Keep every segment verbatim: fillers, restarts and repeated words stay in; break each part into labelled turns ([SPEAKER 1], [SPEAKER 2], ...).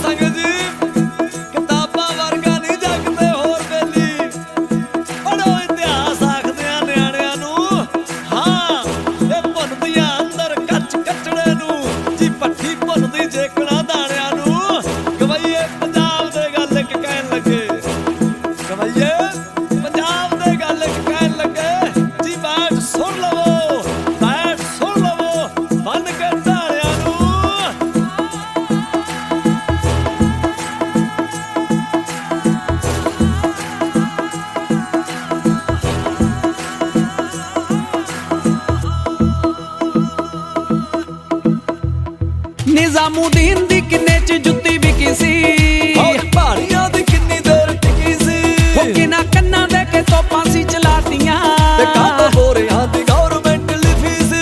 [SPEAKER 1] ਨਿਜ਼ਾਮੂਦੀਨ ਦੀ ਕਿੰਨੇ ਚ ਜੁੱਤੀ ਵਿਕੀ ਸੀ,
[SPEAKER 2] ਪਹਾੜੀਆਂ ਦੀ ਕਿੰਨੀ ਦੇਰ ਟਿਕੀ ਸੀ।
[SPEAKER 1] ਕਿਨਾ ਕੰਨਾਂ ਦੇ ਕੇ ਤੋਪਾਂ ਸੀ ਚਲਾਤੀਆਂ,
[SPEAKER 2] ਤੇ ਕਾਹਤੋਂ ਬੋਰਿਆਂ ਦੀ ਗੌਰਮੈਂਟ ਲਿਖੀ ਸੀ।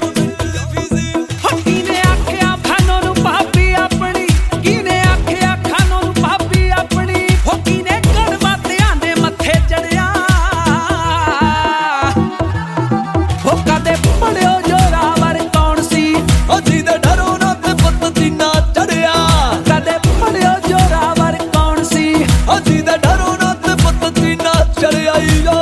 [SPEAKER 1] ਕਿਨੇ ਆਖਿਆ ਖਾਨੋਂ ਨੂੰ ਭਾਬੀ ਆਪਣੀ, ਕਿਨੇ ਆਖਿਆ ਖਾਨੋਂ ਨੂੰ ਭਾਬੀ ਆਪਣੀ, ਹੋ ਕਿਨੇ ਕੜਵਾਤਿਆਂ ਦੇ ਮੱਥੇ ਚੜਿਆ। ਹੋ ਕਦੇ ਪੜਿਓ ਜੋਰਾਵਰ ਕੌਣ ਸੀ,
[SPEAKER 2] ਉਹ ਜਿਹਦੇ ਡਰੋਂ ਨਾ ਤੇ ਪੁੱਤ ਸੀਨਾ ਚੜਿਆ।
[SPEAKER 1] ਕਦੇ ਪੜਿਓ ਜੋਰਾਵਰ ਕੌਣ ਸੀ,
[SPEAKER 2] ਉਹ ਜਿਹਦੇ ਡਰੋਂ ਨਾ ਤੇ ਪੁੱਤ ਸੀਨਾ ਚੜਿਆ।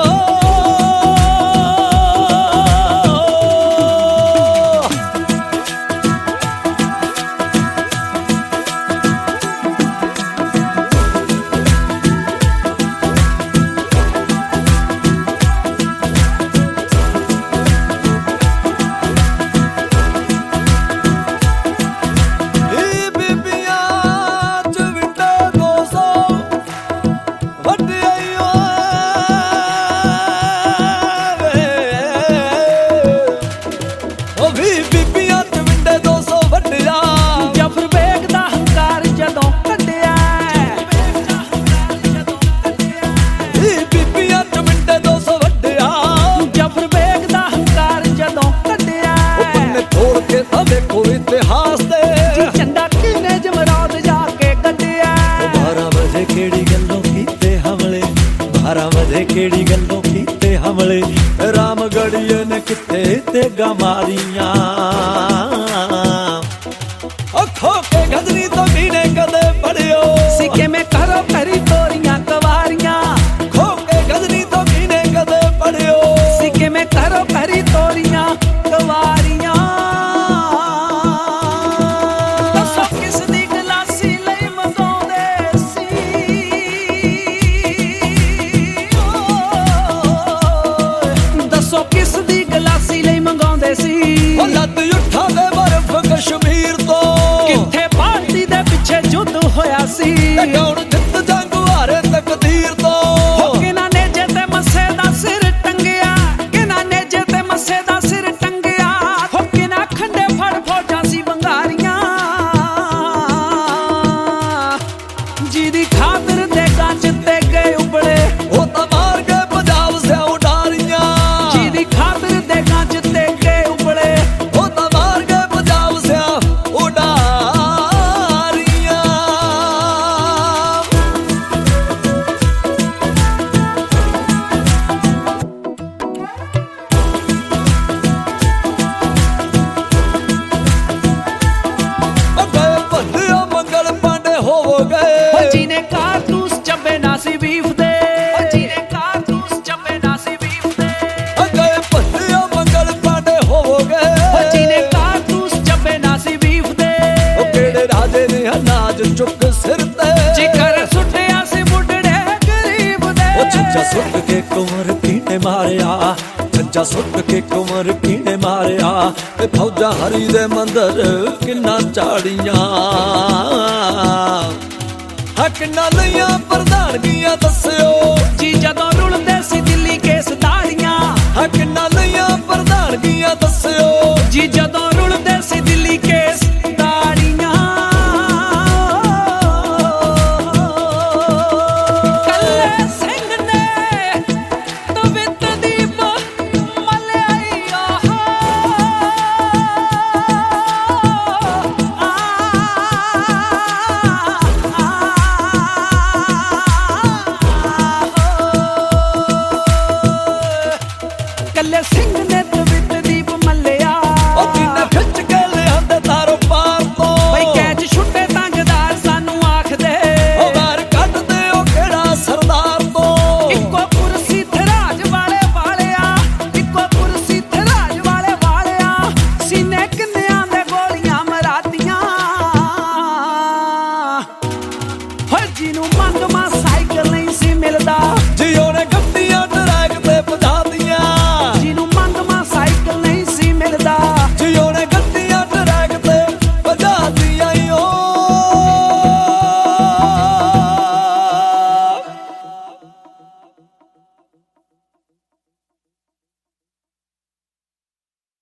[SPEAKER 2] ਦੇਖੋ ਇਤਿਹਾਸ ਦੇ
[SPEAKER 1] ਚੰਦਾ ਕਿਨੇ ਜਮਰਾਦ ਜਾ ਕੇ ਕੱਢਿਆ।
[SPEAKER 2] ਬਾਰਾਂ ਵਜੇ ਕਿਹੜੀ ਗੱਲੋਂ ਕੀਤੇ ਹਮਲੇ, ਬਾਰਾਂ ਵਜੇ ਕਿਹੜੀ ਗੱਲੋਂ ਕੀਤੇ ਹਮਲੇ, ਰਾਮਗੜੀਏ ਨੇ ਕਿਤੇ ਤੇ ਗਮਾਰੀਆਂ। ਅੱਖੋਂ ਕੇ ਗਜਨੀ ਤੋਂ ਮੀਨੇ ਕਦੇ ਪੜਿਓ
[SPEAKER 1] ਸੀ ਕਿਵੇਂ ਕਰੋ ਕਰੀ ਤੋਰੀਆਂ ਕਵਾਰੀਆਂ।
[SPEAKER 2] ਖੋ ਕੇ ਗਜਨੀ ਤੋਂ ਮੀਨੇ ਕਦੇ ਪੜਿਓ
[SPEAKER 1] ਸੀ ਕਿਵੇਂ ਕਰੋ ਕਰੀ ਤੋਰੀਆਂ ਕਵਾਰੀਆਂ।
[SPEAKER 2] ਉਹ ਲੱਦ ਉੱਠਾਂ ਦੇ ਬਰਫ਼ ਕਸ਼ਮੀਰ ਤੋਂ,
[SPEAKER 1] ਕਿੱਥੇ ਭਾਰਤੀ ਦੇ ਪਿੱਛੇ ਜੁੱਧ ਹੋਇਆ ਸੀ,
[SPEAKER 2] ਕੌਣ ਜਿੱਤ ਜੰਗ ਹਾਰੇ ਤਕਦੀਰ ਤੋਂ।
[SPEAKER 1] ਕਿਨਾਂ ਨੇ ਜੇ ਤੇ ਮੱਸੇ ਦਾ ਸਿਰ ਟੰਗਿਆ, ਕਿਨਾਂ ਨੇ ਜੇ ਤੇ ਮੱਸੇ ਦਾ ਸਿਰ ਟੰਗਿਆ। ਹੋ ਕਿਨਾਂ ਖੰਡੇ ਫੜ ਫੌਜਾਂ ਸੀ ਬੰਗਾਰੀਆਂ, ਜਿਹਦੀ ਖਾਤਰ ਦੇ ਗੰਜ ਤੇ ਗਏ ਉਬਲੇ,
[SPEAKER 2] ਉਹ ਤਾਂ ਮਾਰ ਕੇ ਪੰਜਾਬ ਸੇ ਉਡਾਰੀਆਂ।
[SPEAKER 1] ਜਿਹਦੀ ਖਾਤਰ ਦੇ ਗੰਜ ਤੇ ਗਏ ਉਬਲੇ,
[SPEAKER 2] ਉਹ ਤਾਂ ਮਾਰ ਕੇ ਪੰਜਾਬ ਸੇ ਉਡਾਰੀਆਂ। ਗਏ ਭੱਲਿਓ ਮੰਗਲ ਪਾਂਡੇ ਹੋ ਗਏ,
[SPEAKER 1] ਜਿਹਨੇ ਕਾਰਤੂਸ ਚੱਬੇ ਨਾ ਸੀ ਬੀਫ ਦੇ, ਜਿਹਨੇ ਕਾਰਤੂਸ ਚੱਬੇ ਨਾ ਸੀ ਬੀਫ ਦੇ।
[SPEAKER 2] ਗਏ ਭੱਲਿਓ ਮੰਗਲ ਪਾਂਡੇ ਹੋ ਗਏ,
[SPEAKER 1] ਜਿਹਨੇ ਕਾਰਤੂਸ ਚੱਬੇ ਨਾ ਸੀ ਬੀਫ ਦੇ।
[SPEAKER 2] ਉਹ ਕਿਹੜੇ ਰਾਜੇ ਨੇ ਅਨਾਜ ਚੁੱਕ ਸਿਰ ਤੇ,
[SPEAKER 1] ਜਿਕਰ ਸੁੱਟਿਆ ਸੀ ਬੁੱਢੜੇ ਗਰੀਬ ਦੇ।
[SPEAKER 2] ਉਹ ਛੱਜਾ ਸੁੱਟ ਕੇ ਕੁੰਵਰ ਕੀਨੇ ਮਾਰਿਆ, ਛੱਜਾ ਸੁੱਟ ਕੇ ਕੁੰਵਰ ਕੀਨੇ ਮਾਰਿਆ। ਤੇ ਫੌਜਾਂ ਹਰੀ ਦੇ ਮੰਦਰ ਕਿੰਨਾ ਚਾੜੀਆਂ, ਹੱਕ ਨਾਲ ਲਈਆਂ ਪ੍ਰਧਾਨਗੀਆਂ ਦੱਸਿਓ
[SPEAKER 1] ਜੀ ਜਦੋਂ ਰੁਲਦੇ ਸੀ ਦਿੱਲੀ ਕੇਸ ਦਾੜੀਆਂ।
[SPEAKER 2] ਹੱਕ ਨਾਲ ਲਈਆਂ ਪ੍ਰਧਾਨਗੀਆਂ ਦੱਸਿਓ
[SPEAKER 1] ਜੀ ਜਦੋਂ